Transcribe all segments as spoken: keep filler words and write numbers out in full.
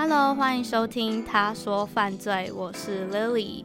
Hello， 欢迎收听他说犯罪，我是 Lily。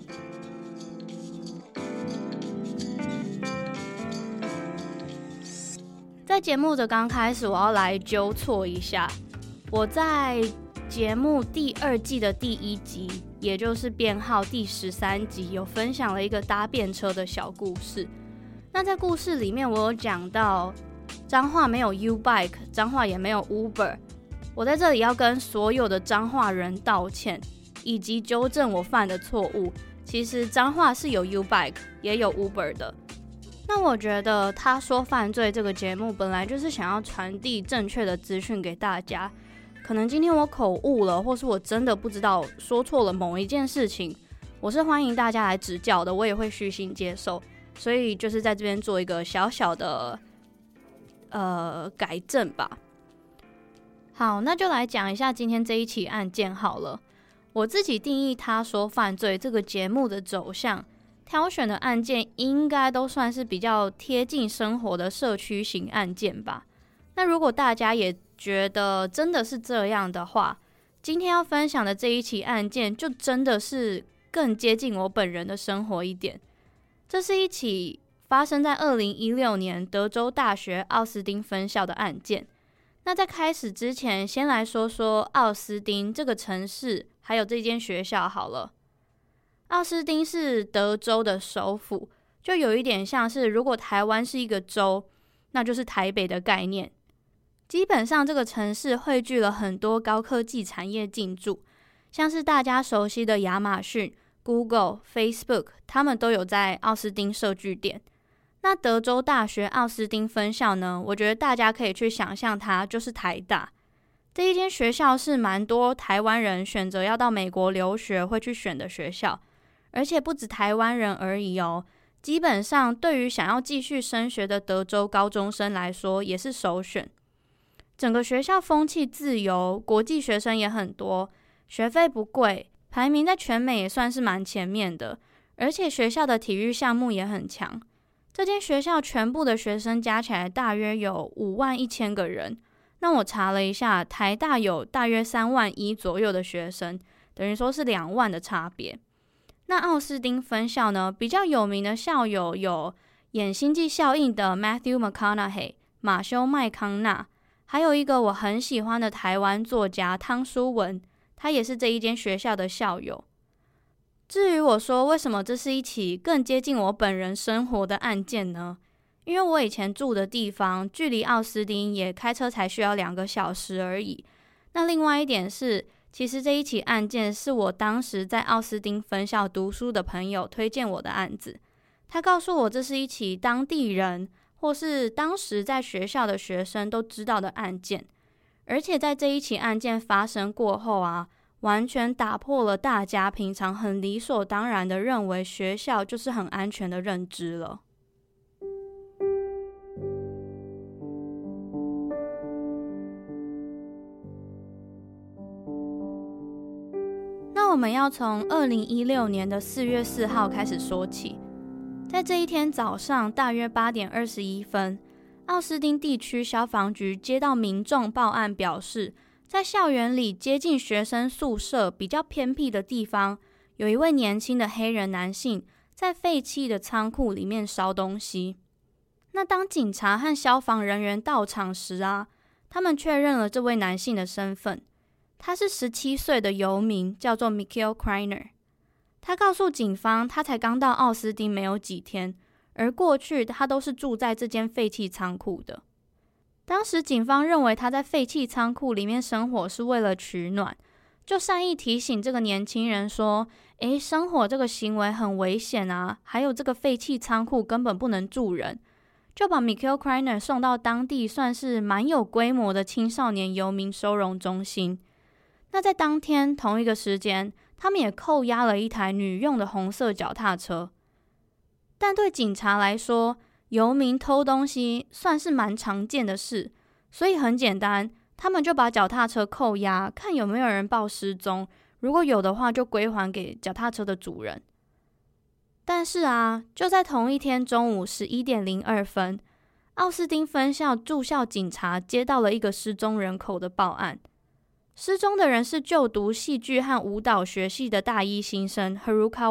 在节目的刚开始，我要来纠错一下，我在节目第二季的第一集，也就是编号第十三集，有分享了一个搭便车的小故事。那在故事里面，我有讲到彰化没有 U-Bike， 彰化也没有 Uber。我在这里要跟所有的彰化人道歉，以及纠正我犯的错误。其实彰化是有 U-Bike 也有 Uber 的。那我觉得他说犯罪这个节目本来就是想要传递正确的资讯给大家。可能今天我口误了，或是我真的不知道说错了某一件事情，我是欢迎大家来指教的，我也会虚心接受。所以就是在这边做一个小小的呃改正吧。好，那就来讲一下今天这一起案件好了。我自己定义他说犯罪这个节目的走向，挑选的案件应该都算是比较贴近生活的社区型案件吧。那如果大家也觉得真的是这样的话，今天要分享的这一起案件就真的是更接近我本人的生活一点。这是一起发生在二零一六年德州大学奥斯汀分校的案件。那在开始之前，先来说说奥斯汀这个城市，还有这间学校好了。奥斯汀是德州的首府，就有一点像是如果台湾是一个州，那就是台北的概念。基本上这个城市汇聚了很多高科技产业进驻，像是大家熟悉的亚马逊、Google、Facebook， 他们都有在奥斯汀设据点。那德州大学奥斯汀分校呢，我觉得大家可以去想象它就是台大。这一间学校是蛮多台湾人选择要到美国留学会去选的学校，而且不止台湾人而已哦。基本上对于想要继续升学的德州高中生来说也是首选。整个学校风气自由，国际学生也很多，学费不贵，排名在全美也算是蛮前面的，而且学校的体育项目也很强。这间学校全部的学生加起来大约有五万一千个人。那我查了一下，台大有大约三万一左右的学生，等于说是两万的差别。那奥斯汀分校呢，比较有名的校友有演星际效应的 Matthew McConaughey 马修麦康纳，还有一个我很喜欢的台湾作家汤书文，他也是这一间学校的校友。至于我说为什么这是一起更接近我本人生活的案件呢？因为我以前住的地方距离奥斯汀也开车才需要两个小时而已。那另外一点是，其实这一起案件是我当时在奥斯汀分校读书的朋友推荐我的案子。他告诉我这是一起当地人或是当时在学校的学生都知道的案件，而且在这一起案件发生过后啊，完全打破了大家平常很理所当然的认为学校就是很安全的认知了。那我们要从二零一六年的四月四号开始说起。在这一天早上大约八点二十一分，奥斯汀地区消防局接到民众报案表示，在校园里接近学生宿舍比较偏僻的地方，有一位年轻的黑人男性在废弃的仓库里面烧东西。那当警察和消防人员到场时啊，他们确认了这位男性的身份，他是十七岁的游民，叫做 Michael Kreiner。 他告诉警方，他才刚到奥斯汀没有几天，而过去他都是住在这间废弃仓库的。当时警方认为他在废弃仓库里面生火是为了取暖，就善意提醒这个年轻人说，诶，生火这个行为很危险啊，还有这个废弃仓库根本不能住人，就把 Michael Kreiner 送到当地算是蛮有规模的青少年游民收容中心。那在当天同一个时间，他们也扣押了一台女用的红色脚踏车。但对警察来说，游民偷东西算是蛮常见的事，所以很简单，他们就把脚踏车扣押，看有没有人报失踪，如果有的话就归还给脚踏车的主人。但是啊，就在同一天中午十一点零二分，奥斯汀分校驻校警察接到了一个失踪人口的报案。 失踪的人是就读戏剧和舞蹈学系的大一新生 Haruka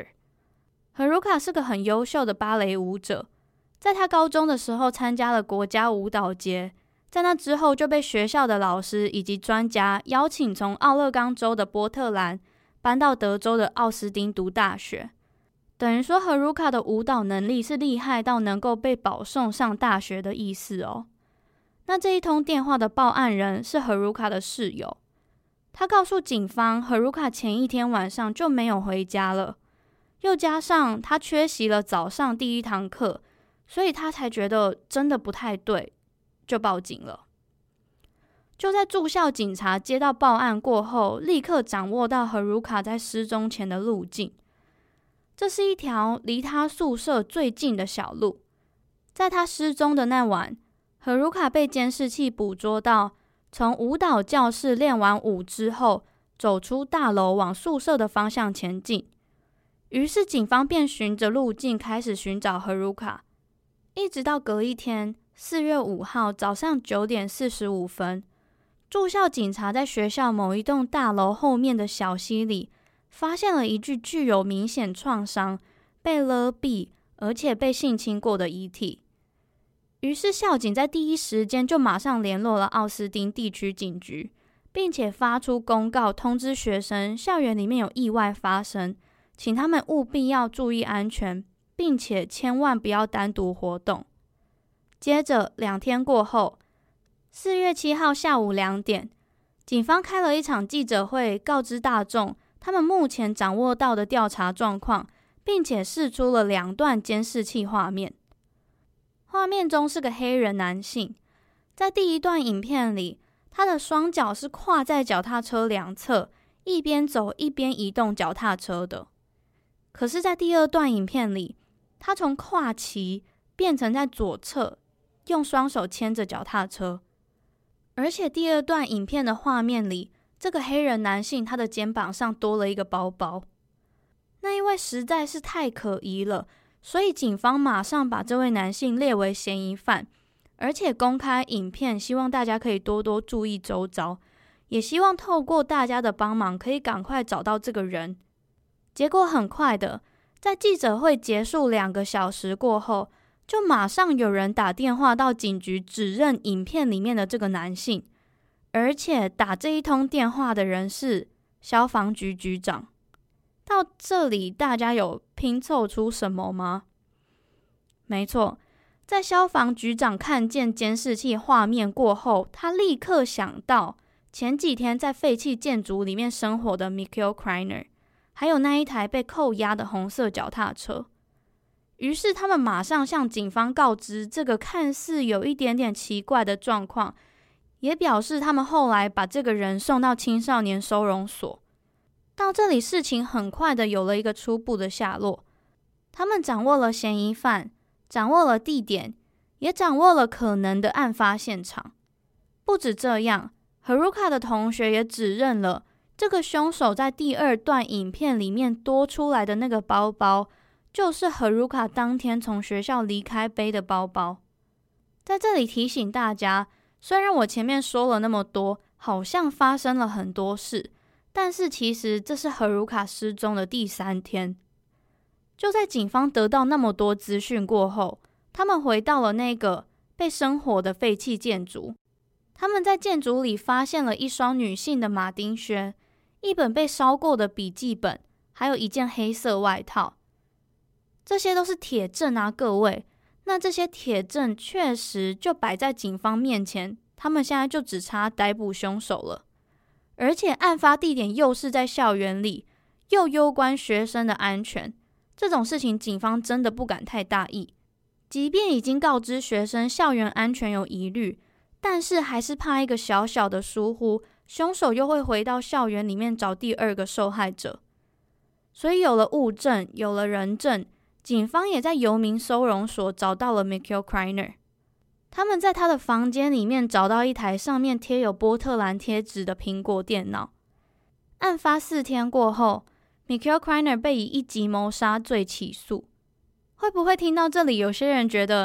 Weiser。Haruka 是个很优秀的芭蕾舞者，在他高中的时候参加了国家舞蹈节，在那之后就被学校的老师以及专家邀请从奥勒冈州的波特兰搬到德州的奥斯汀读大学。等于说 Haruka 的舞蹈能力是厉害到能够被保送上大学的意思哦。那这一通电话的报案人是 Haruka 的室友，他告诉警方 Haruka 前一天晚上就没有回家了，又加上他缺席了早上第一堂课，所以他才觉得真的不太对，就报警了。就在住校警察接到报案过后，立刻掌握到 Haruka 在失踪前的路径。这是一条离他宿舍最近的小路。在他失踪的那晚， Haruka 被监视器捕捉到从舞蹈教室练完舞之后，走出大楼往宿舍的方向前进。于是警方便循着路径开始寻找 Haruka， 一直到隔一天四月五号早上九点四十五分，住校警察在学校某一栋大楼后面的小溪里发现了一具具有明显创伤、被勒毙而且被性侵过的遗体。于是校警在第一时间就马上联络了奥斯汀地区警局，并且发出公告通知学生校园里面有意外发生，请他们务必要注意安全，并且千万不要单独活动。接着两天过后，四月七号下午两点，警方开了一场记者会，告知大众他们目前掌握到的调查状况，并且释出了两段监视器画面。画面中是个黑人男性，在第一段影片里，他的双脚是跨在脚踏车两侧，一边走一边移动脚踏车的。可是在第二段影片里，他从跨骑变成在左侧，用双手牵着脚踏车。而且第二段影片的画面里，这个黑人男性他的肩膀上多了一个包包。那因为实在是太可疑了，所以警方马上把这位男性列为嫌疑犯，而且公开影片，希望大家可以多多注意周遭，也希望透过大家的帮忙可以赶快找到这个人。结果很快的，在记者会结束两个小时过后，就马上有人打电话到警局指认影片里面的这个男性，而且打这一通电话的人是消防局局长。到这里大家有拼凑出什么吗？没错，在消防局长看见监视器画面过后，他立刻想到前几天在废弃建筑里面生活的 Mikhail Kreiner， 还有那一台被扣押的红色脚踏车。于是他们马上向警方告知这个看似有一点点奇怪的状况，也表示他们后来把这个人送到青少年收容所。到这里事情很快的有了一个初步的下落，他们掌握了嫌疑犯，掌握了地点，也掌握了可能的案发现场。不止这样， Haruka 的同学也指认了这个凶手在第二段影片里面多出来的那个包包，就是 Haruka 当天从学校离开背的包包。在这里提醒大家，虽然我前面说了那么多，好像发生了很多事，但是其实这是 Haruka 失踪的第三天。就在警方得到那么多资讯过后，他们回到了那个被生火的废弃建筑。他们在建筑里发现了一双女性的马丁靴，一本被烧过的笔记本，还有一件黑色外套。这些都是铁证啊，各位。那这些铁证确实就摆在警方面前，他们现在就只差逮捕凶手了。而且案发地点又是在校园里，又攸关学生的安全，这种事情警方真的不敢太大意。即便已经告知学生校园安全有疑虑，但是还是怕一个小小的疏忽，凶手又会回到校园里面找第二个受害者。所以有了物证，有了人证，警方也在游民收容所找到了 Mikhail Kreiner。他们在他的房间里面找到一台上面贴有波特兰贴纸的苹果电脑。案发四天过后， Mikhail Kreiner 被以一级谋杀罪起诉。会不会听到这里有些人觉得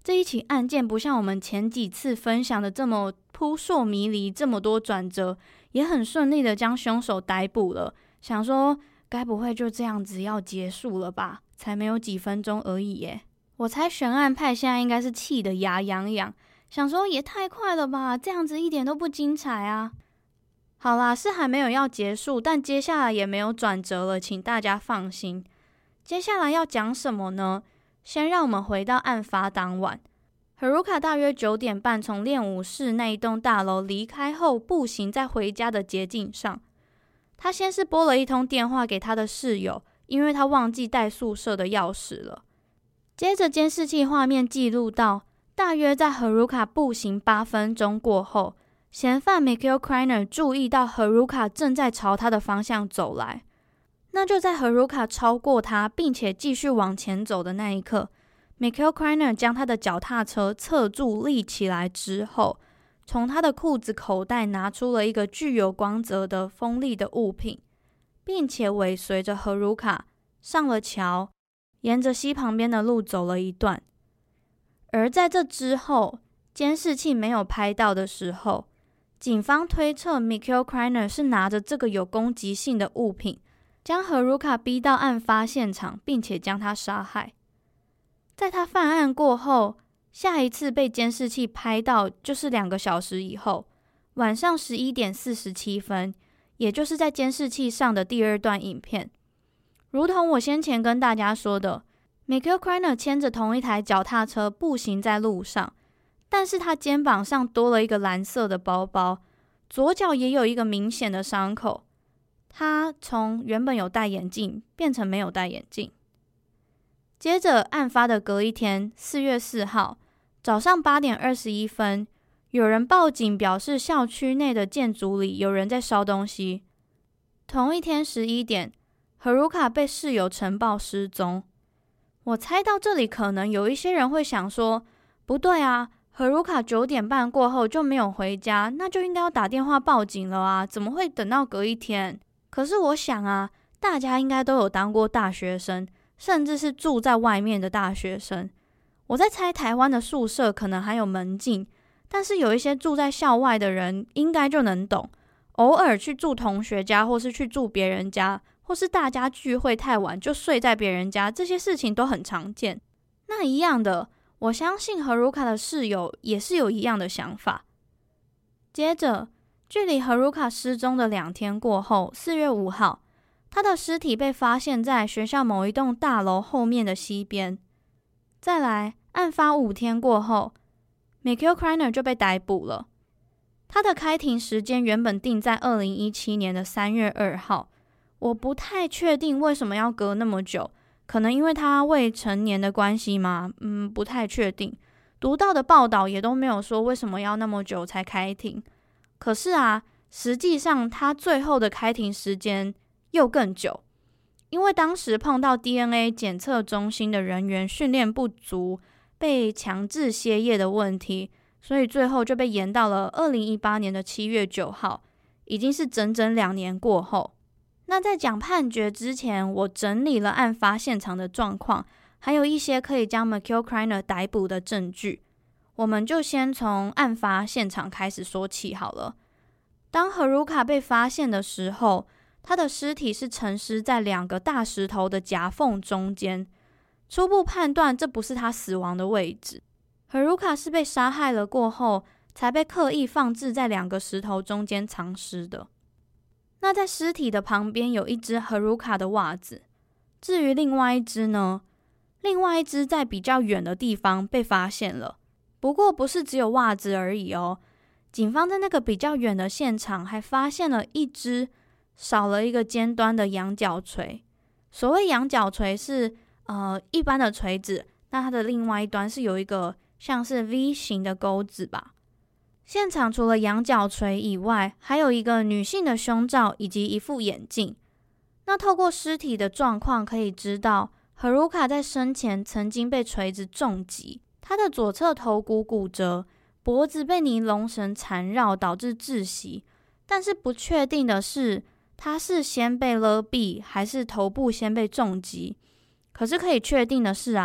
这一起案件不像我们前几次分享的这么扑朔迷离，这么多转折，也很顺利的将凶手逮捕了。想说该不会就这样子要结束了吧？才没有几分钟而已耶。我猜悬案派现在应该是气得牙痒痒，想说也太快了吧，这样子一点都不精彩啊。好啦，是还没有要结束，但接下来也没有转折了，请大家放心。接下来要讲什么呢？先让我们回到案发当晚， Haruka 大约九点半从练武室那一栋大楼离开后，步行在回家的捷径上。他先是拨了一通电话给他的室友，因为他忘记带宿舍的钥匙了。接着监视器画面记录到，大约在 Haruka 步行八分钟过后，嫌犯 Mikhail Kreiner 注意到 Haruka 正在朝他的方向走来。那就在 Haruka 超过他并且继续往前走的那一刻， Mikhail Kreiner 将他的脚踏车侧住立起来之后，从他的裤子口袋拿出了一个具有光泽的锋利的物品，并且尾随着 Haruka 上了桥，沿着溪旁边的路走了一段。而在这之后，监视器没有拍到的时候，警方推测 Mikhail Kreiner 是拿着这个有攻击性的物品将 Haruka 逼到案发现场，并且将他杀害。在他犯案过后，下一次被监视器拍到就是两个小时以后，晚上十一点四十七分，也就是在监视器上的第二段影片。如同我先前跟大家说的， Mikhail Kreiner 牵着同一台脚踏车步行在路上，但是他肩膀上多了一个蓝色的包包，左脚也有一个明显的伤口。他从原本有戴眼镜变成没有戴眼镜。接着案发的隔一天，四月四号早上八点二十一分，有人报警表示校区内的建筑里有人在烧东西。同一天十一点， Haruka 被室友呈报失踪。我猜到这里可能有一些人会想说，不对啊， Haruka 九点半过后就没有回家，那就应该要打电话报警了啊，怎么会等到隔一天？可是我想啊，大家应该都有当过大学生，甚至是住在外面的大学生。我在猜台湾的宿舍可能还有门禁，但是有一些住在校外的人应该就能懂，偶尔去住同学家，或是去住别人家，或是大家聚会太晚就睡在别人家，这些事情都很常见。那一样的，我相信 Haruka 的室友也是有一样的想法。接着距离 Haruka 失踪的两天过后，四月五号，他的尸体被发现在学校某一栋大楼后面的溪边。再来，案发五天过后， Mikhail Kreiner 就被逮捕了。他的开庭时间原本定在二零一七年的三月二号，我不太确定为什么要隔那么久，可能因为他未成年的关系吗？嗯，不太确定。读到的报道也都没有说为什么要那么久才开庭。可是啊，实际上他最后的开庭时间又更久，因为当时碰到 D N A 检测中心的人员训练不足，被强制歇业的问题，所以最后就被延到了二零一八年的七月九号，已经是整整两年过后。那在讲判决之前，我整理了案发现场的状况，还有一些可以将 Mikhail Kreiner 逮捕的证据。我们就先从案发现场开始说起好了。当 Haruka 被发现的时候，他的尸体是沉尸在两个大石头的夹缝中间。初步判断这不是他死亡的位置， Haruka 是被杀害了过后才被刻意放置在两个石头中间藏尸的。那在尸体的旁边有一只 Haruka 的袜子，至于另外一只呢？另外一只在比较远的地方被发现了，不过不是只有袜子而已哦。警方在那个比较远的现场还发现了一只少了一个尖端的羊角锤。所谓羊角锤是呃一般的锤子，那它的另外一端是有一个像是 V 型的钩子吧。现场除了羊角锤以外，还有一个女性的胸罩以及一副眼镜。那透过尸体的状况可以知道， Haruka 在生前曾经被锤子重击，他的左侧头骨骨折，脖子被尼龙绳缠绕导致窒息。但是不确定的是，他是先被勒毙还是头部先被重击。可是可以确定的是啊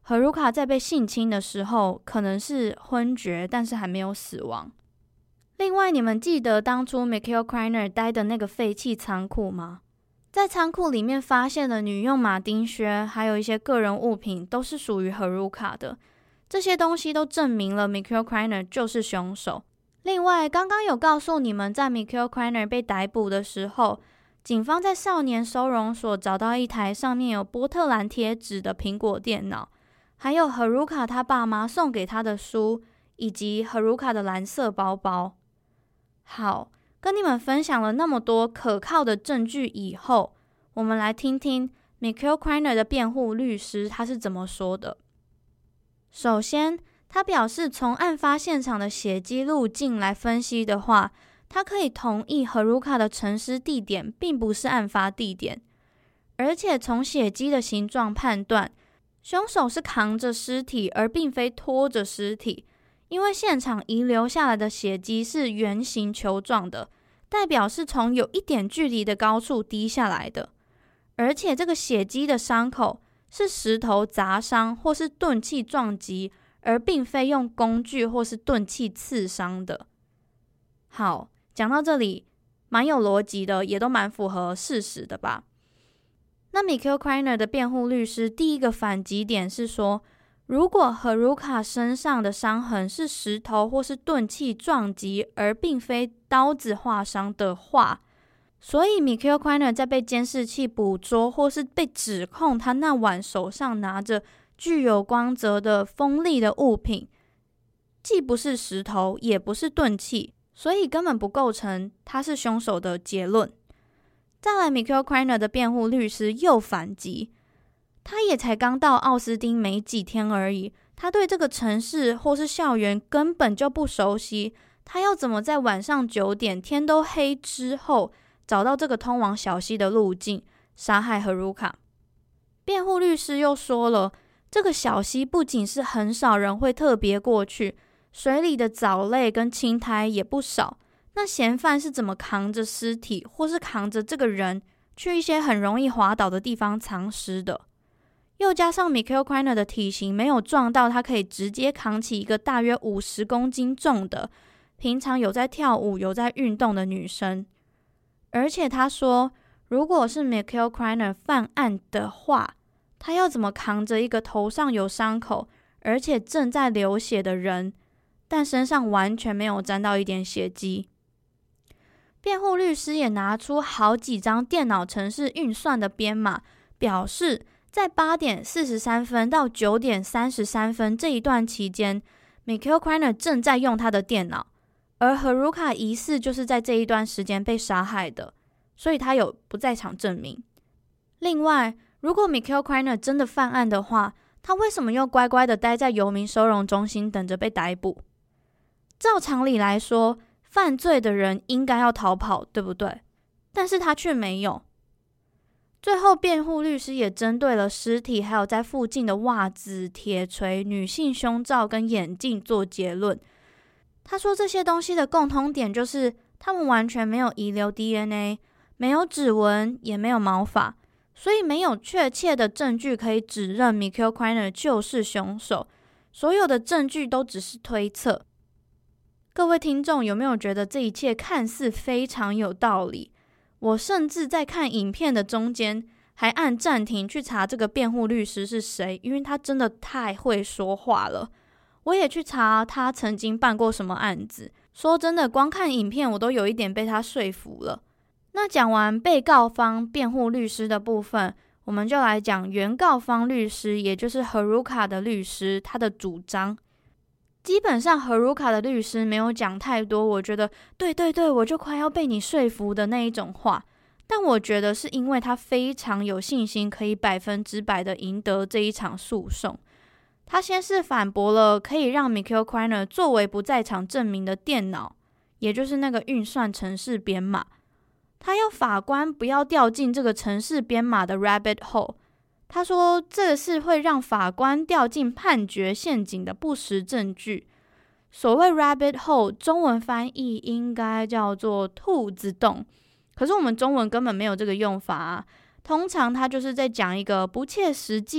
Haruka 在被性侵的时候可能是昏厥，但是还没有死亡。另外，你们记得当初 Mikhail Kreiner 待的那个废弃仓库吗？在仓库里面发现的女用马丁靴，还有一些个人物品都是属于 Haruka 的。这些东西都证明了 Mikhail Kreiner 就是凶手。另外，刚刚有告诉你们，在 Mikhail Kreiner 被逮捕的时候，警方在少年收容所找到一台上面有波特兰贴纸的苹果电脑，还有 Haruka 他爸妈送给他的书，以及 Haruka 的蓝色包包。好，跟你们分享了那么多可靠的证据以后，我们来听听 Mikhail Kreiner 的辩护律师他是怎么说的。首先，他表示从案发现场的血迹路径来分析的话，他可以同意 Haruka 的沉尸地点并不是案发地点，而且从血迹的形状判断，凶手是扛着尸体而并非拖着尸体，因为现场遗留下来的血迹是圆形球状的，代表是从有一点距离的高处滴下来的，而且这个血迹的伤口是石头砸伤或是钝器撞击，而并非用工具或是钝器刺伤的。好，讲到这里蛮有逻辑的，也都蛮符合事实的吧。那 Mikhail Kreiner 的辩护律师第一个反击点是说，如果 Haruka 身上的伤痕是石头或是钝器撞击，而并非刀子划伤的话，所以 Mikhail Kreiner 在被监视器捕捉或是被指控他那晚手上拿着具有光泽的锋利的物品，既不是石头也不是钝器，所以根本不构成他是凶手的结论。再来， Mikhail Kreiner 的辩护律师又反击，他也才刚到奥斯汀没几天而已，他对这个城市或是校园根本就不熟悉，他要怎么在晚上九点天都黑之后找到这个通往小溪的路径，杀害 Haruka？ 辩护律师又说了，这个小溪不仅是很少人会特别过去，水里的藻类跟青苔也不少，那嫌犯是怎么扛着尸体或是扛着这个人去一些很容易滑倒的地方藏尸的？又加上 Mikhail Kreiner 的体型没有壮到他可以直接扛起一个大约五十公斤重的平常有在跳舞有在运动的女生，而且他说，如果是 Mikhail Kreiner 犯案的话，他要怎么扛着一个头上有伤口而且正在流血的人，但身上完全没有沾到一点血迹？辩护律师也拿出好几张电脑程式运算的编码，表示在八点四十三分到九点三十三分这一段期间， Mikhail Kreiner 正在用他的电脑，而 Haruka 疑似就是在这一段时间被杀害的，所以他有不在场证明。另外，如果 Mikhail Kreiner 真的犯案的话，他为什么又乖乖的待在游民收容中心等着被逮捕？照常理来说，犯罪的人应该要逃跑，对不对？但是他却没有。最后，辩护律师也针对了尸体还有在附近的袜子、铁锤、女性胸罩跟眼镜做结论。他说这些东西的共通点就是他们完全没有遗留 D N A， 没有指纹，也没有毛发，所以没有确切的证据可以指认 Mikhail Kreiner 就是凶手，所有的证据都只是推测。各位听众有没有觉得这一切看似非常有道理？我甚至在看影片的中间还按暂停去查这个辩护律师是谁，因为他真的太会说话了。我也去查他曾经办过什么案子，说真的，光看影片我都有一点被他说服了。那讲完被告方辩护律师的部分，我们就来讲原告方律师，也就是 Haruka 的律师，他的主张。基本上 Haruka 的律师没有讲太多我觉得对对对我就快要被你说服的那一种话，但我觉得是因为他非常有信心可以百分之百的赢得这一场诉讼。他先是反驳了可以让 Mikhail Kreiner 作为不在场证明的电脑，也就是那个运算程式编码，他要法官不要掉进这个程式编码的 rabbit hole。他说这是会让法官掉进判决陷阱的不实证据。所谓 rabbit hole 中文翻译应该叫做兔子洞，可是我们中文根本没有这个用法啊。通常他就是在讲一个不切实际、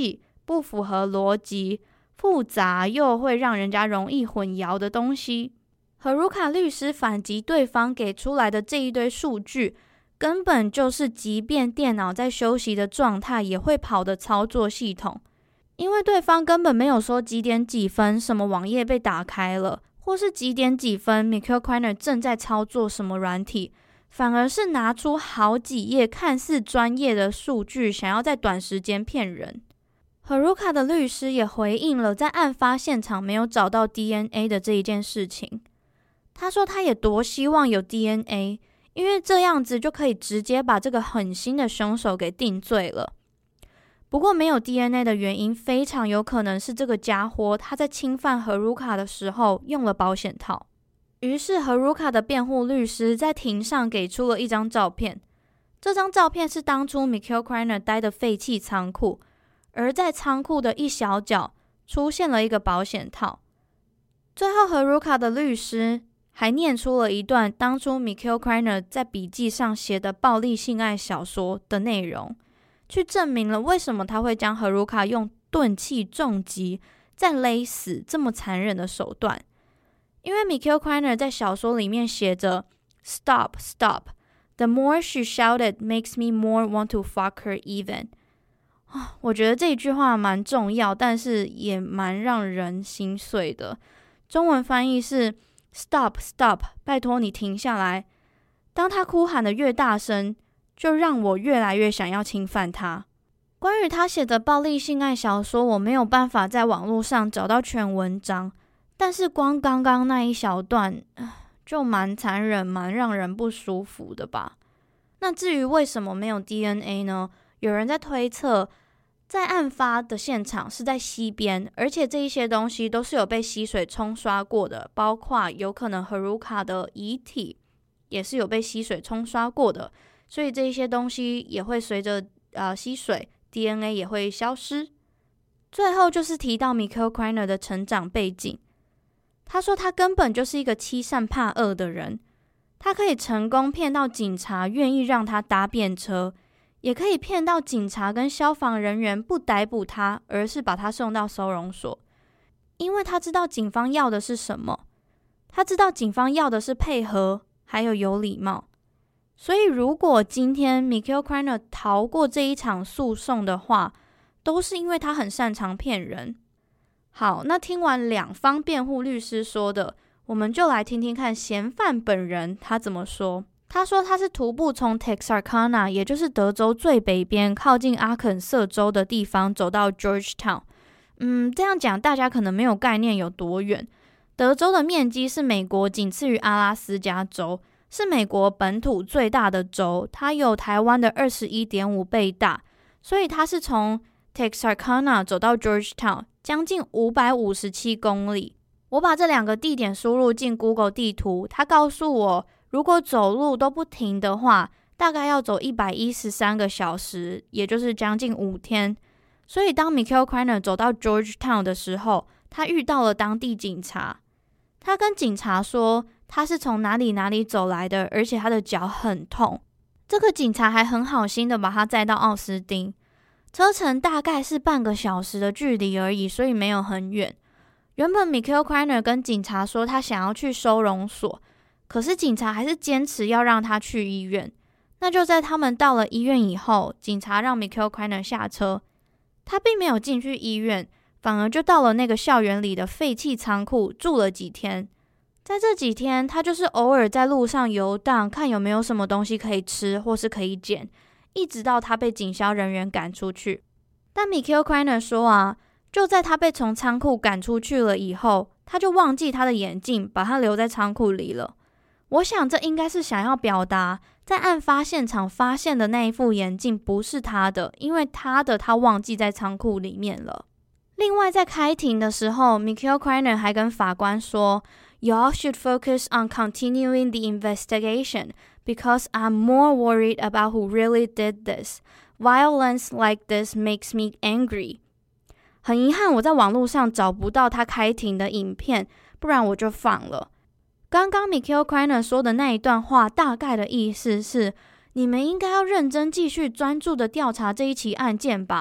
不符合逻辑、复杂又会让人家容易混淆的东西。Haruka 律师反击对方给出来的这一堆数据，根本就是即便电脑在休息的状态也会跑的操作系统。因为对方根本没有说几点几分什么网页被打开了，或是几点几分 Mikhail Kreiner 正在操作什么软体，反而是拿出好几页看似专业的数据，想要在短时间骗人。Haruka 的律师也回应了在案发现场没有找到 D N A 的这一件事情。他说他也多希望有 D N A， 因为这样子就可以直接把这个狠心的凶手给定罪了。不过没有 D N A 的原因非常有可能是这个家伙他在侵犯 Haruka 的时候用了保险套。于是 Haruka 的辩护律师在庭上给出了一张照片，这张照片是当初 Mikhail Kreiner 待的废弃仓库，而在仓库的一小角出现了一个保险套。最后 Haruka 的律师还念出了一段当初 Mikhail Kreiner 在笔记上写的暴力性爱小说的内容，去证明了为什么他会将 Haruka 用钝器重击再勒死这么残忍的手段。因为 Mikhail Kreiner 在小说里面写着 Stop, stop. The more she shouted makes me more want to fuck her even. 我觉得这一句话蛮重要，但是也蛮让人心碎的。中文翻译是 Stop, stop. 拜托你停下来。当他哭喊的越大声，就让我越来越想要侵犯他。关于他写的暴力性爱小说，我没有办法在网络上找到全文章，但是光刚刚那一小段就蛮残忍，蛮让人不舒服的吧。那至于为什么没有 D N A 呢？有人在推测，在案发的现场是在溪边，而且这一些东西都是有被溪水冲刷过的，包括有可能 Haruka 的遗体也是有被溪水冲刷过的，所以这一些东西也会随着呃溪水 D N A 也会消失。最后就是提到 Mikhail Kreiner 的成长背景，他说他根本就是一个欺善怕恶的人，他可以成功骗到警察愿意让他搭便车，也可以骗到警察跟消防人员不逮捕他，而是把他送到收容所。因为他知道警方要的是什么，他知道警方要的是配合还有有礼貌。所以如果今天 Mikhail Kreiner 逃过这一场诉讼的话，都是因为他很擅长骗人。好，那听完两方辩护律师说的，我们就来听听看嫌犯本人他怎么说。他说他是徒步从 Texarkana， 也就是德州最北边靠近阿肯色州的地方走到 Georgetown。 嗯，这样讲大家可能没有概念有多远。德州的面积是美国仅次于阿拉斯加州，是美国本土最大的州，它有台湾的 二十一点五 倍大，所以它是从 Texarkana 走到 Georgetown 将近五百五十七公里。我把这两个地点输入进 Google 地图，它告诉我如果走路都不停的话，大概要走一百一十三个小时，也就是将近五天。所以当 Mikhail Kreiner 走到 Georgetown 的时候，他遇到了当地警察。他跟警察说他是从哪里哪里走来的，而且他的脚很痛。这个警察还很好心的把他载到奥斯汀，车程大概是半个小时的距离而已，所以没有很远。原本 Mikhail Kreiner 跟警察说他想要去收容所，可是警察还是坚持要让他去医院。那就在他们到了医院以后，警察让 Mikhail Kreiner 下车，他并没有进去医院，反而就到了那个校园里的废弃仓库住了几天。在这几天，他就是偶尔在路上游荡，看有没有什么东西可以吃或是可以捡，一直到他被警消人员赶出去。但 Mikhail Kreiner 说啊，就在他被从仓库赶出去了以后，他就忘记他的眼镜，把它留在仓库里了。我想这应该是想要表达，在案发现场发现的那一副眼镜不是他的，因为他的他忘记在仓库里面了。另外在开庭的时候， Mikhail Kreiner 还跟法官说， Y'all should focus on continuing the investigation because I'm more worried about who really did this. Violence like this makes me angry. 很遗憾我在网络上找不到他开庭的影片，不然我就放了。刚刚 Mikhail Kreiner 说的那一段话大概的意思是，你们应该要认真继续专注的调查这一起案件吧，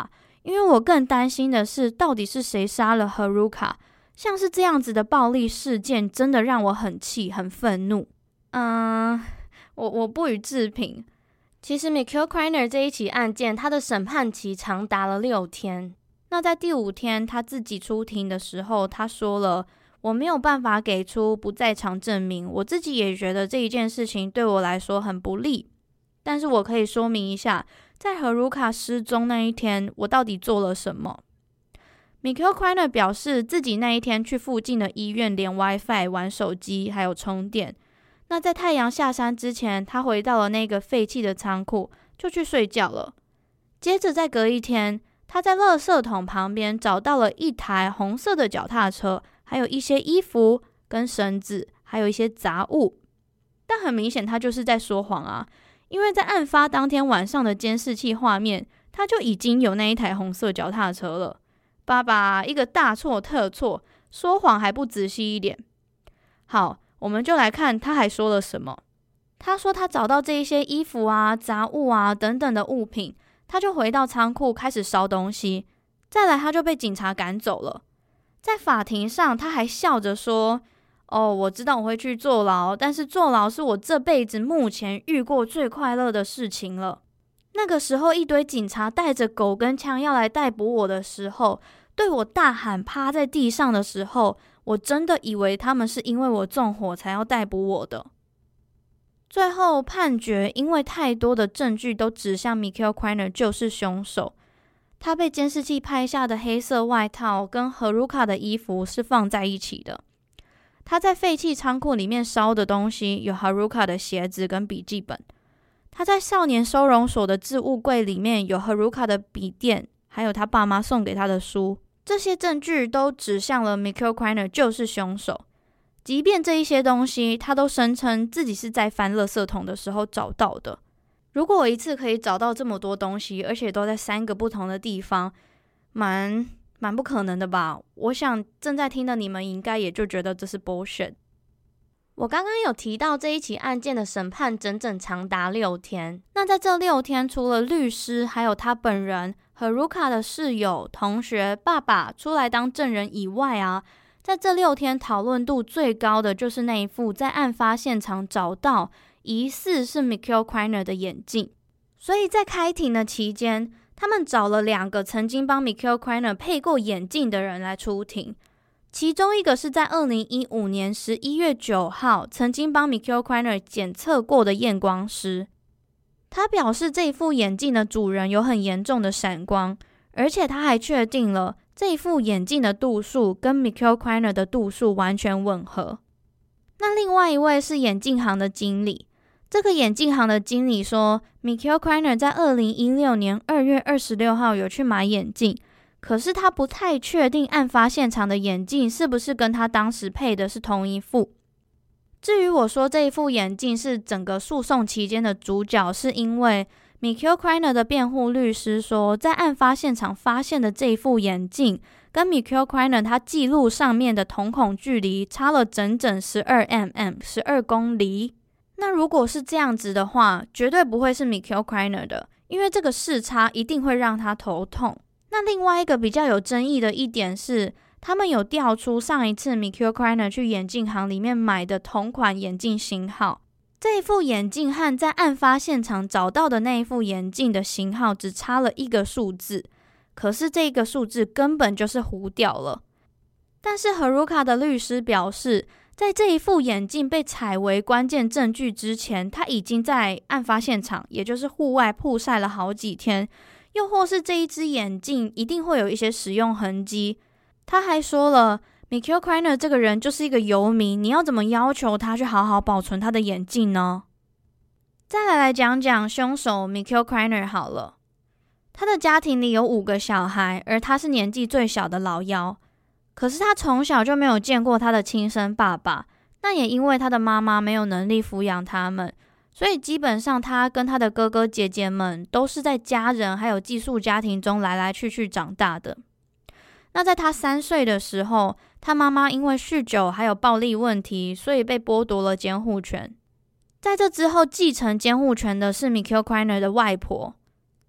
因为我更担心的是到底是谁杀了 Haruka。像是这样子的暴力事件真的让我很气很愤怒。嗯，我我不予置评。其实 Mikhail Kreiner 这一起案件，他的审判期长达了六天。那在第五天他自己出庭的时候，他说了，我没有办法给出不在场证明，我自己也觉得这一件事情对我来说很不利，但是我可以说明一下，在 Haruka 失踪那一天我到底做了什么。Mikhail Kreiner 表示自己那一天去附近的医院连 WiFi 玩手机还有充电。那在太阳下山之前，他回到了那个废弃的仓库就去睡觉了。接着再隔一天，他在垃圾桶旁边找到了一台红色的脚踏车，还有一些衣服跟绳子，还有一些杂物。但很明显他就是在说谎啊，因为在案发当天晚上的监视器画面，他就已经有那一台红色脚踏车了。爸爸一个大错特错，说谎还不仔细一点。好，我们就来看他还说了什么。他说他找到这一些衣服啊、杂物啊等等的物品，他就回到仓库开始烧东西。再来他就被警察赶走了。在法庭上他还笑着说，哦，我知道我会去坐牢，但是坐牢是我这辈子目前遇过最快乐的事情了。那个时候一堆警察带着狗跟枪要来逮捕我的时候，对我大喊趴在地上的时候，我真的以为他们是因为我纵火才要逮捕我的。最后判决因为太多的证据都指向 Mikhail Kreiner 就是凶手。他被监视器拍下的黑色外套跟 Haruka 的衣服是放在一起的。他在废弃仓库里面烧的东西有 Haruka 的鞋子跟笔记本。他在少年收容所的置物柜里面有 Haruka 的笔电，还有他爸妈送给他的书。这些证据都指向了 Mikhail Kreiner 就是凶手。即便这一些东西他都声称自己是在翻垃圾桶的时候找到的。如果我一次可以找到这么多东西，而且都在三个不同的地方，蛮蛮不可能的吧。我想正在听的你们应该也就觉得这是 bullshit。我刚刚有提到这一起案件的审判整整长达六天。那在这六天，除了律师还有他本人、Haruka 的室友、同学、爸爸出来当证人以外啊，在这六天讨论度最高的就是那一副在案发现场找到疑似是 Mikhail Kreiner 的眼镜。所以在开庭的期间，他们找了两个曾经帮 Mikhail Kreiner 配过眼镜的人来出庭。其中一个是在二零一五年十一月九号曾经帮 Mikhail Kreiner 检测过的验光师。他表示这一副眼镜的主人有很严重的闪光，而且他还确定了这一副眼镜的度数跟 Mikhail Kreiner 的度数完全吻合。那另外一位是眼镜行的经理。这个眼镜行的经理说 Mikhail Kreiner 在二零一六年二月二十六号有去买眼镜，可是他不太确定案发现场的眼镜是不是跟他当时配的是同一副。至于我说这一副眼镜是整个诉讼期间的主角，是因为 Mikhail Kreiner 的辩护律师说，在案发现场发现的这一副眼镜跟 Mikhail Kreiner 他记录上面的瞳孔距离差了整整十二公分，十二公里。那如果是这样子的话，绝对不会是 Mikhail Kreiner 的，因为这个视差一定会让他头痛。那另外一个比较有争议的一点是，他们有调出上一次 Mikhail Kreiner 去眼镜行里面买的同款眼镜型号。这一副眼镜和在案发现场找到的那一副眼镜的型号只差了一个数字，可是这个数字根本就是糊掉了。但是 Haruka 的律师表示，在这一副眼镜被采为关键证据之前，他已经在案发现场，也就是户外曝晒了好几天，又或是这一只眼镜一定会有一些使用痕迹。他还说了 Mikhail Kreiner 这个人就是一个游民，你要怎么要求他去好好保存他的眼镜呢？再来来讲讲凶手 Mikhail Kreiner 好了。他的家庭里有五个小孩，而他是年纪最小的老幺。可是他从小就没有见过他的亲生爸爸，那也因为他的妈妈没有能力抚养他们，所以基本上他跟他的哥哥姐姐们都是在家人还有寄宿家庭中来来去去长大的。那在他三岁的时候，他妈妈因为酗酒还有暴力问题，所以被剥夺了监护权。在这之后，继承监护权的是 Mikhail Kreiner 的外婆。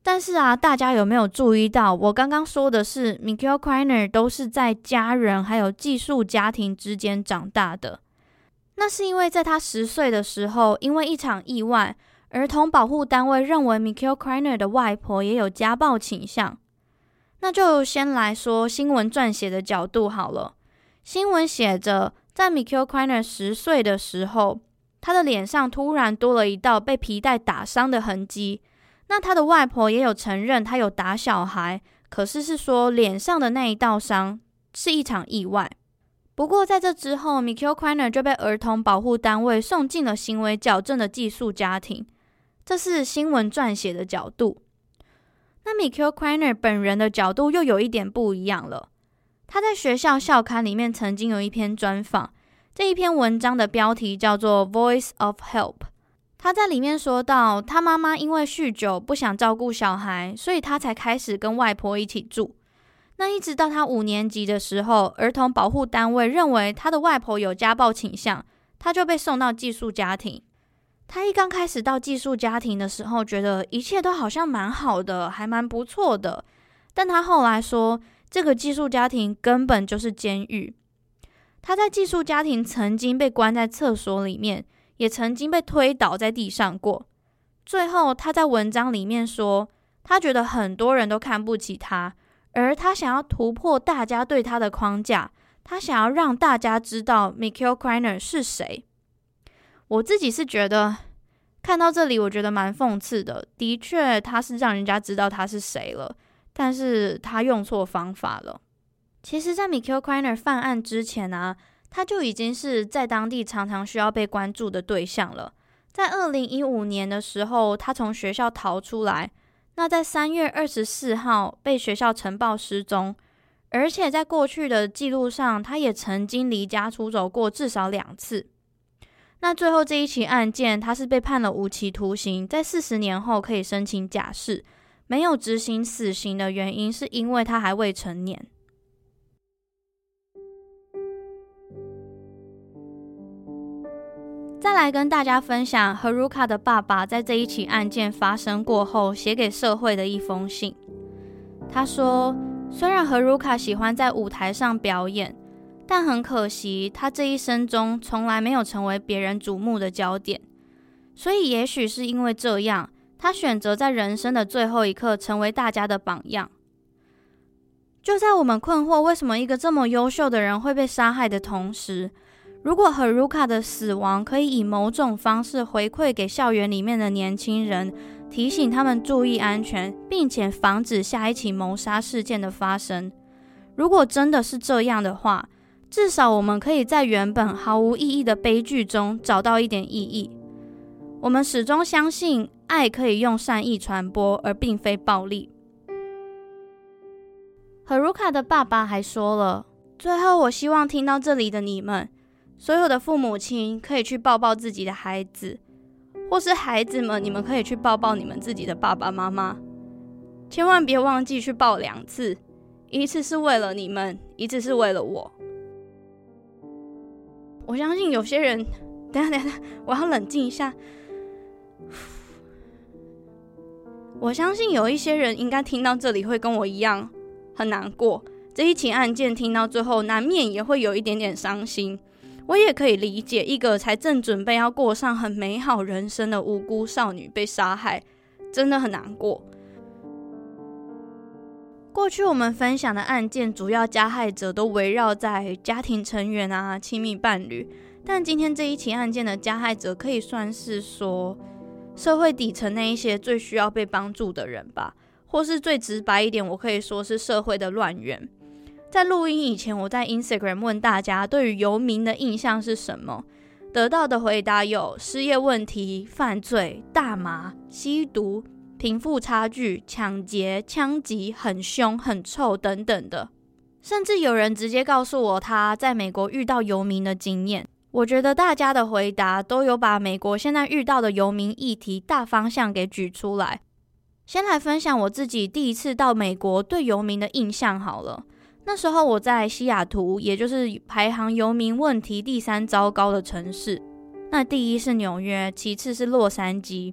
但是啊，大家有没有注意到，我刚刚说的是 Mikhail Kreiner 都是在家人还有寄宿家庭之间长大的。那是因为在他十岁的时候，因为一场意外，儿童保护单位认为 Mikhail Kreiner 的外婆也有家暴倾向。那就先来说新闻撰写的角度好了。新闻写着，在 Mikhail Kreiner 十岁的时候，他的脸上突然多了一道被皮带打伤的痕迹。那他的外婆也有承认他有打小孩，可是是说脸上的那一道伤是一场意外。不过在这之后 Mikhail Kreiner 就被儿童保护单位送进了行为矫正的寄宿家庭。这是新闻撰写的角度。那 Mikhail Kreiner 本人的角度又有一点不一样了。他在学校校刊里面曾经有一篇专访，这一篇文章的标题叫做 Voice of Help。 他在里面说到，他妈妈因为酗酒不想照顾小孩，所以他才开始跟外婆一起住。那一直到他五年级的时候，儿童保护单位认为他的外婆有家暴倾向，他就被送到寄宿家庭。他一刚开始到寄宿家庭的时候，觉得一切都好像蛮好的，还蛮不错的。但他后来说，这个寄宿家庭根本就是监狱。他在寄宿家庭曾经被关在厕所里面，也曾经被推倒在地上过。最后他在文章里面说，他觉得很多人都看不起他，而他想要突破大家对他的框架，他想要让大家知道 Mikhail Kreiner 是谁。我自己是觉得看到这里我觉得蛮讽刺的，的确他是让人家知道他是谁了，但是他用错方法了。其实在 Mikhail Kreiner 犯案之前啊，他就已经是在当地常常需要被关注的对象了。在二零一五年的时候，他从学校逃出来，那在三月二十四号被学校呈报失踪，而且在过去的记录上，他也曾经离家出走过至少两次。那最后这一起案件，他是被判了无期徒刑，在四十年后可以申请假释，没有执行死刑的原因是因为他还未成年。再来跟大家分享 Haruka 的爸爸在这一起案件发生过后写给社会的一封信。他说，虽然 Haruka 喜欢在舞台上表演，但很可惜他这一生中从来没有成为别人瞩目的焦点，所以也许是因为这样，他选择在人生的最后一刻成为大家的榜样。就在我们困惑为什么一个这么优秀的人会被杀害的同时，如果 Haruka 的死亡可以以某种方式回馈给校园里面的年轻人，提醒他们注意安全，并且防止下一起谋杀事件的发生，如果真的是这样的话，至少我们可以在原本毫无意义的悲剧中找到一点意义。我们始终相信爱可以用善意传播，而并非暴力。Haruka 的爸爸还说了，最后我希望听到这里的你们，所有的父母亲可以去抱抱自己的孩子，或是孩子们，你们可以去抱抱你们自己的爸爸妈妈。千万别忘记去抱两次，一次是为了你们，一次是为了我。我相信有些人，等一下等一下，我要冷静一下。我相信有一些人应该听到这里会跟我一样很难过，这一起案件听到最后难免也会有一点点伤心。我也可以理解一个才正准备要过上很美好人生的无辜少女被杀害，真的很难过。过去我们分享的案件主要加害者都围绕在家庭成员啊、亲密伴侣，但今天这一起案件的加害者可以算是说社会底层那一些最需要被帮助的人吧，或是最直白一点，我可以说是社会的乱源。在录音以前，我在 Instagram 问大家对于游民的印象是什么，得到的回答有失业问题、犯罪、大麻、吸毒、贫富差距、抢劫、枪击、很凶、很臭等等的。甚至有人直接告诉我他在美国遇到游民的经验。我觉得大家的回答都有把美国现在遇到的游民议题大方向给举出来。先来分享我自己第一次到美国对游民的印象好了。那时候我在西雅图，也就是排行游民问题第三糟糕的城市。那第一是纽约，其次是洛杉矶。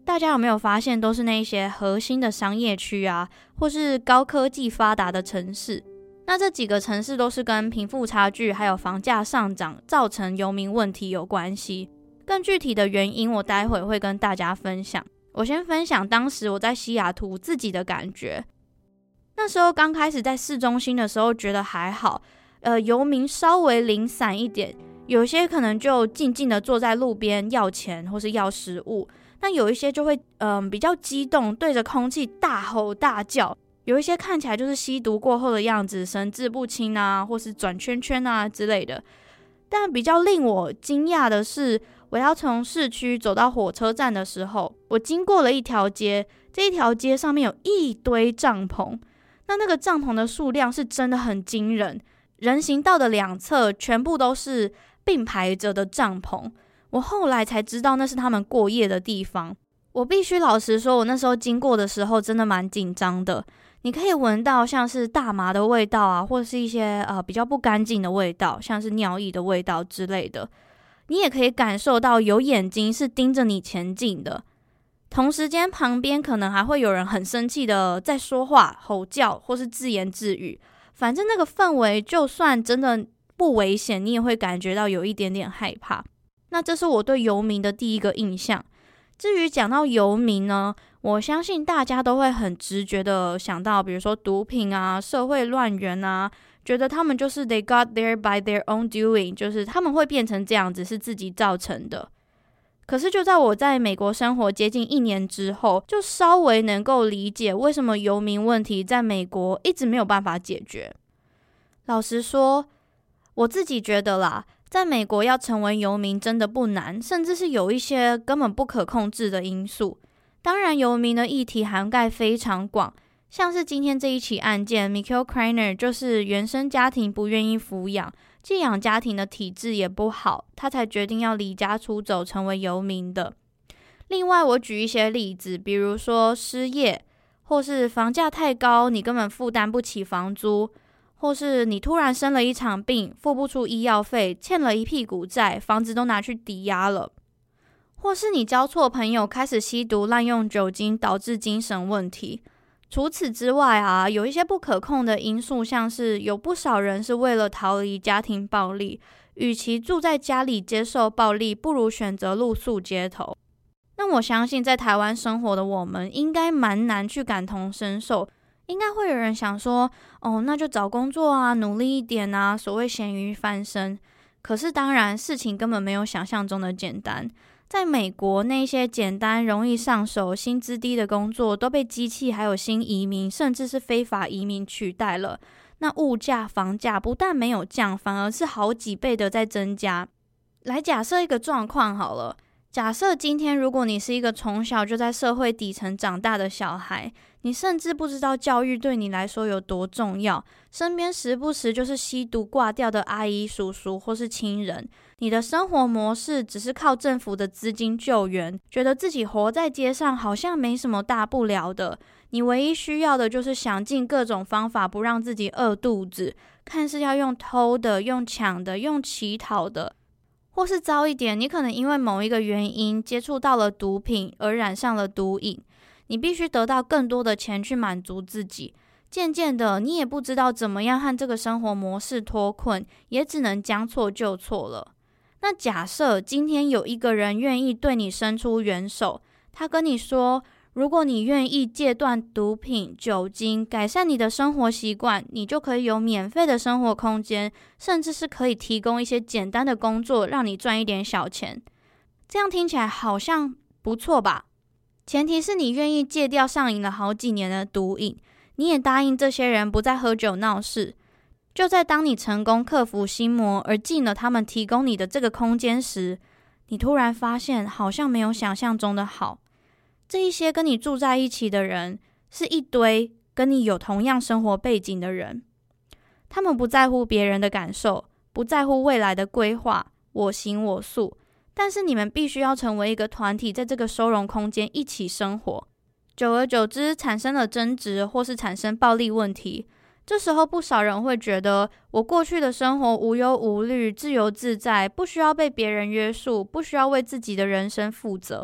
大家有没有发现都是那些核心的商业区啊，或是高科技发达的城市？那这几个城市都是跟贫富差距还有房价上涨造成游民问题有关系。更具体的原因我待会会跟大家分享。我先分享当时我在西雅图自己的感觉。那时候刚开始在市中心的时候觉得还好，呃，游民稍微零散一点，有些可能就静静的坐在路边要钱或是要食物，那有一些就会嗯、呃、比较激动，对着空气大吼大叫，有一些看起来就是吸毒过后的样子，神志不清啊，或是转圈圈啊之类的。但比较令我惊讶的是，我要从市区走到火车站的时候，我经过了一条街，这一条街上面有一堆帐篷，那那个帐篷的数量是真的很惊人，人行道的两侧全部都是并排着的帐篷。我后来才知道那是他们过夜的地方。我必须老实说，我那时候经过的时候真的蛮紧张的。你可以闻到像是大麻的味道啊，或是一些呃比较不干净的味道，像是尿液的味道之类的。你也可以感受到有眼睛是盯着你前进的，同时间旁边可能还会有人很生气的在说话、吼叫或是自言自语。反正那个氛围就算真的不危险，你也会感觉到有一点点害怕。那这是我对游民的第一个印象。至于讲到游民呢，我相信大家都会很直觉的想到，比如说毒品啊、社会乱源啊，觉得他们就是 they got there by their own doing， 就是他们会变成这样子是自己造成的。可是就在我在美国生活接近一年之后，就稍微能够理解为什么游民问题在美国一直没有办法解决。老实说，我自己觉得啦，在美国要成为游民真的不难，甚至是有一些根本不可控制的因素。当然游民的议题涵盖非常广，像是今天这一起案件 Mikael Krainer 就是原生家庭不愿意抚养，寄养家庭的体制也不好，他才决定要离家出走成为游民的。另外我举一些例子，比如说失业，或是房价太高你根本负担不起房租，或是你突然生了一场病，付不出医药费，欠了一屁股债，房子都拿去抵押了，或是你交错朋友，开始吸毒滥用酒精，导致精神问题。除此之外啊，有一些不可控的因素，像是有不少人是为了逃离家庭暴力，与其住在家里接受暴力，不如选择露宿街头。那我相信在台湾生活的我们应该蛮难去感同身受，应该会有人想说，哦，那就找工作啊，努力一点啊，所谓咸鱼翻身。可是当然事情根本没有想象中的简单。在美国，那些简单容易上手、薪资低的工作都被机器还有新移民甚至是非法移民取代了。那物价、房价不但没有降，反而是好几倍的在增加。来假设一个状况好了，假设今天如果你是一个从小就在社会底层长大的小孩，你甚至不知道教育对你来说有多重要，身边时不时就是吸毒挂掉的阿姨、叔叔或是亲人，你的生活模式只是靠政府的资金救援，觉得自己活在街上好像没什么大不了的，你唯一需要的就是想尽各种方法不让自己饿肚子，看是要用偷的、用抢的、用乞讨的，或是糟一点，你可能因为某一个原因接触到了毒品而染上了毒瘾，你必须得到更多的钱去满足自己，渐渐的你也不知道怎么样和这个生活模式脱困，也只能将错就错了。那假设今天有一个人愿意对你伸出援手，他跟你说，如果你愿意戒断毒品、酒精，改善你的生活习惯，你就可以有免费的生活空间，甚至是可以提供一些简单的工作让你赚一点小钱。这样听起来好像不错吧？前提是你愿意戒掉上瘾了好几年的毒瘾，你也答应这些人不再喝酒闹事。就在当你成功克服心魔而进了他们提供你的这个空间时，你突然发现好像没有想象中的好。这一些跟你住在一起的人是一堆跟你有同样生活背景的人，他们不在乎别人的感受，不在乎未来的规划，我行我素，但是你们必须要成为一个团体，在这个收容空间一起生活。久而久之产生了争执，或是产生暴力问题，这时候不少人会觉得，我过去的生活无忧无虑、自由自在，不需要被别人约束，不需要为自己的人生负责，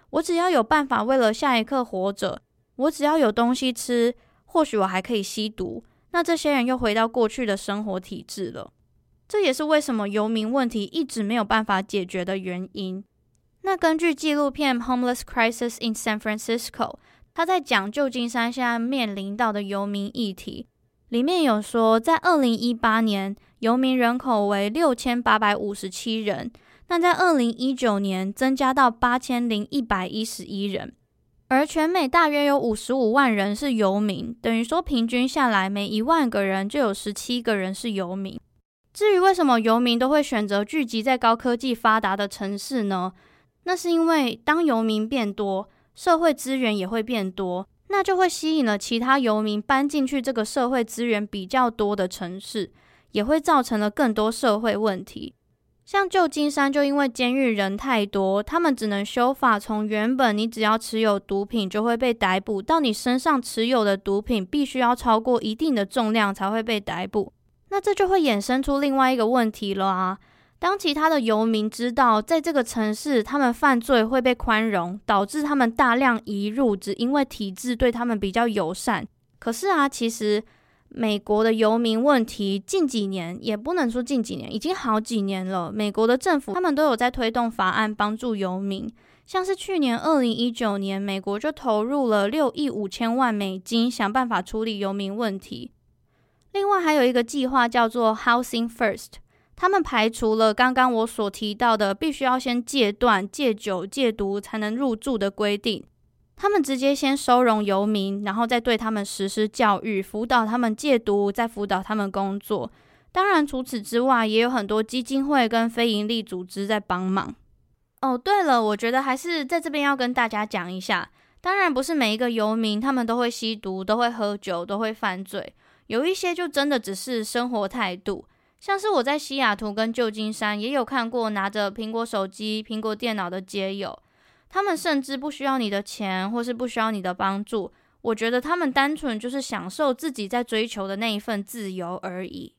我只要有办法为了下一刻活着，我只要有东西吃，或许我还可以吸毒，那这些人又回到过去的生活体制了。这也是为什么游民问题一直没有办法解决的原因。那根据纪录片《Homeless Crisis in San Francisco》，他在讲旧金山现在面临到的游民议题，里面有说，在二零一八年，游民人口为六千八百五十七人，那在二零一九年增加到八千零一百一十一人，而全美大约有五十五万人是游民，等于说平均下来，每一万个人就有十七个人是游民。至于为什么游民都会选择聚集在高科技发达的城市呢？那是因为当游民变多，社会资源也会变多，那就会吸引了其他游民搬进去这个社会资源比较多的城市，也会造成了更多社会问题。像旧金山就因为监狱人太多，他们只能修法，从原本你只要持有毒品就会被逮捕，到你身上持有的毒品必须要超过一定的重量才会被逮捕。那这就会衍生出另外一个问题了啊！当其他的游民知道在这个城市他们犯罪会被宽容，导致他们大量移入，只因为体制对他们比较友善。可是啊，其实美国的游民问题近几年，也不能说近几年，已经好几年了，美国的政府他们都有在推动法案帮助游民。像是去年二零一九年，美国就投入了六亿五千万美金，想办法处理游民问题。另外还有一个计划叫做 Housing First， 他们排除了刚刚我所提到的必须要先戒断、戒酒、戒毒才能入住的规定，他们直接先收容游民，然后再对他们实施教育，辅导他们戒毒，再辅导他们工作。当然除此之外，也有很多基金会跟非营利组织在帮忙。哦，对了，我觉得还是在这边要跟大家讲一下，当然不是每一个游民他们都会吸毒，都会喝酒，都会犯罪，有一些就真的只是生活态度。像是我在西雅图跟旧金山也有看过拿着苹果手机、苹果电脑的街友，他们甚至不需要你的钱，或是不需要你的帮助，我觉得他们单纯就是享受自己在追求的那一份自由而已。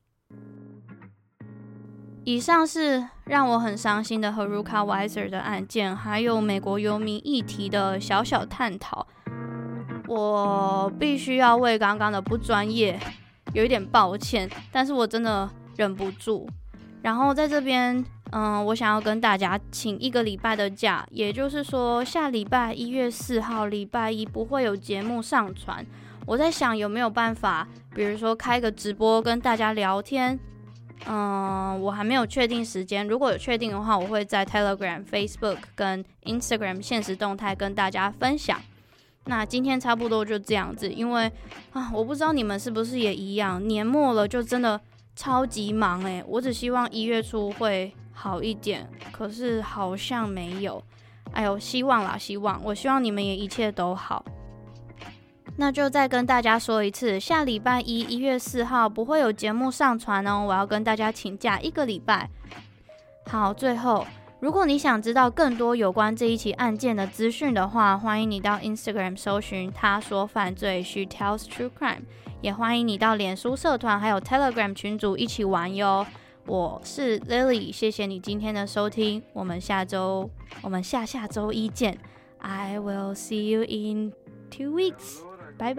以上是让我很伤心的 Haruka Weiser 的案件，还有美国游民议题的小小探讨。我必须要为刚刚的不专业有一点抱歉，但是我真的忍不住。然后在这边，嗯，我想要跟大家请一个礼拜的假，也就是说下礼拜一月四号礼拜一不会有节目上传。我在想有没有办法，比如说开个直播跟大家聊天。嗯，我还没有确定时间，如果有确定的话，我会在 Telegram、Facebook 跟 Instagram 限时动态跟大家分享。那今天差不多就这样子，因为啊，我不知道你们是不是也一样，年末了就真的超级忙欸，我只希望一月初会好一点，可是好像没有。哎呦，希望啦，希望，我希望你们也一切都好。那就再跟大家说一次，下礼拜一一月四号不会有节目上传哦，我要跟大家请假一个礼拜。好，最后如果你想知道更多有关这一起案件的资讯的话，欢迎你到 Instagram 搜寻他说犯罪 She Tells True Crime， 也欢迎你到脸书社团还有 Telegram 群组一起玩哟。我是 Lily， 谢谢你今天的收听，我们下周我们下下周一见。 I will see you in two weeks， 拜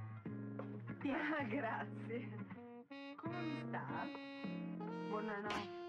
拜。Grazie. Come sta? Buonanotte.